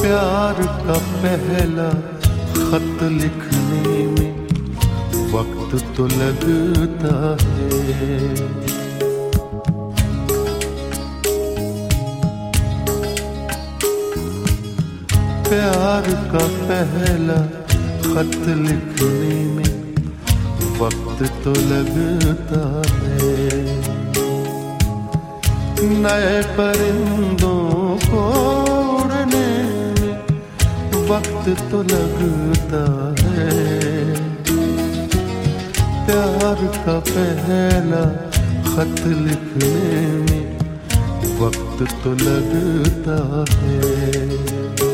प्यार का पहला खत लिखने में वक्त तो लगता है। प्यार का पहला खत लिखने में वक्त तो लगता है। नए परिंदों को उड़ने में वक्त तो लगता है। प्यार का पहला खत लिखने में वक्त तो लगता है।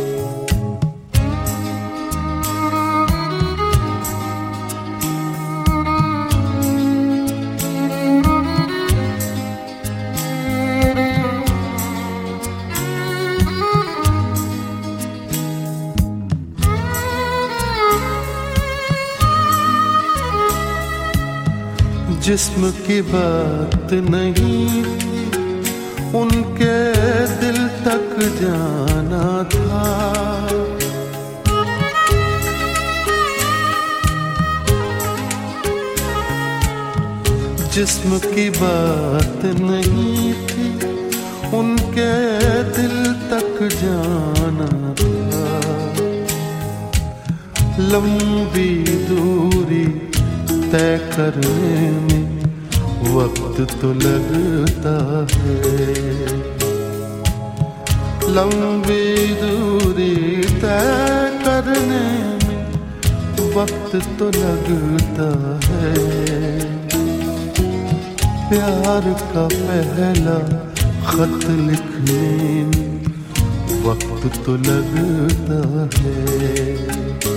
जिस्म की बात नहीं थी, उनके दिल तक जाना था। जिस्म की बात नहीं थी, उनके दिल तक जाना था। लंबी दूरी तय करने में वक्त तो लगता है। लंबी दूरी तय करने में वक्त तो लगता है। प्यार का पहला खत लिखने में वक्त तो लगता है।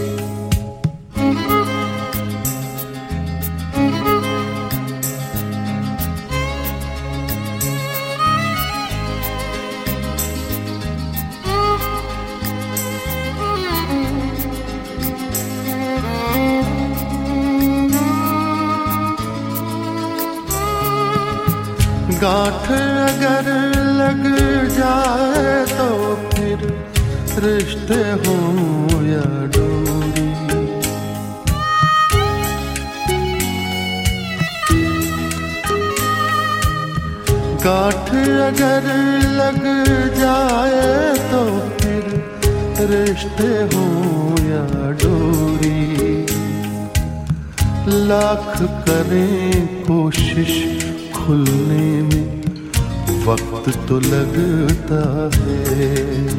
गांठ अगर लग जाए तो फिर रिश्ते हों या डोरी। गांठ अगर लग जाए तो फिर रिश्ते हों या डोरी। लाख करें कोशिश खुलने में वक्त तो लगता है।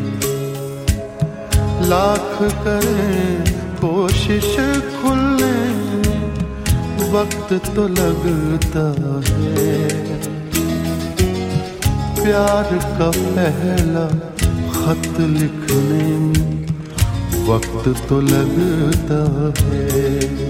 लाख करें कोशिश खुलने में वक्त तो लगता है। प्यार का पहला खत लिखने में वक्त तो लगता है।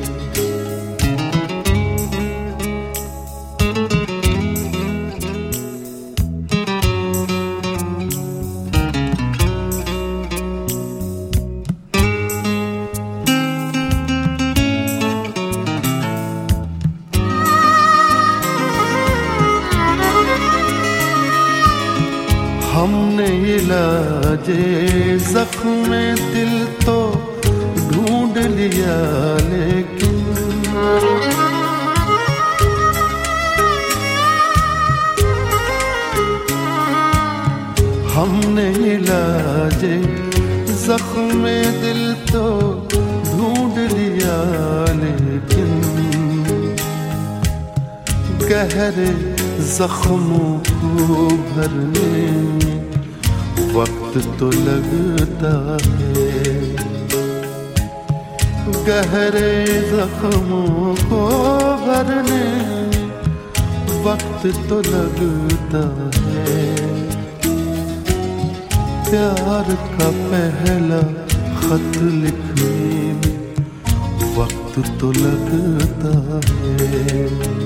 हमने इलाजे ज़ख्म दिल तो ढूंढ लिया, लेकिन हमने इलाजे ज़ख्म दिल तो ढूंढ लिया, लेकिन गहरे ज़ख्मों को भरने में वक्त तो लगता है। गहरे ज़ख्मों को भरने में वक्त तो लगता है। प्यार का पहला खत लिखने में वक्त तो लगता है।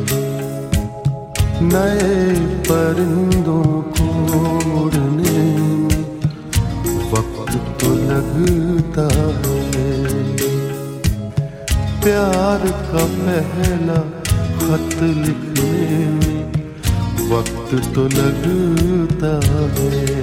नए परिंदों को उड़ने में वक्त तो लगता है। प्यार का पहला खत लिखने में वक्त तो लगता है।